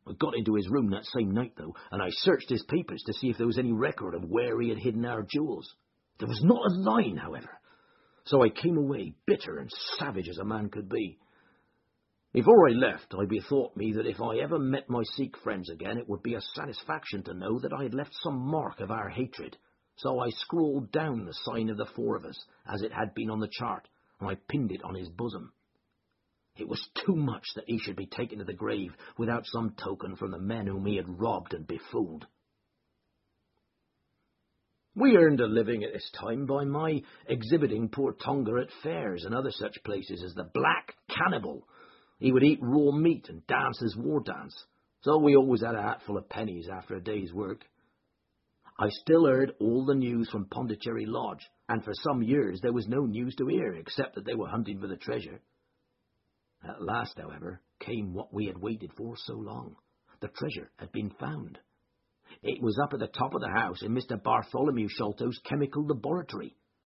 I got into his room that same night, though, and I searched his papers to see if there was any record of where he had hidden our jewels. There was not a line, however, so I came away bitter and savage as a man could be. Before I left, I bethought me that if I ever met my Sikh friends again, it would be a satisfaction to know that I had left some mark of our hatred. So I scrawled down the sign of the four of us, as it had been on the chart, and I pinned it on his bosom. It was too much that he should be taken to the grave without some token from the men whom he had robbed and befooled. We earned a living at this time by my exhibiting poor Tonga at fairs and other such places as the Black Cannibal. He would eat raw meat and dance his war dance, so we always had a hatful of pennies after a day's work. I still heard all the news from Pondicherry Lodge, and for some years there was no news to hear except that they were hunting for the treasure. At last, however, came what we had waited for so long. The treasure had been found. It was up at the top of the house in Mr. Bartholomew Sholto's chemical laboratory,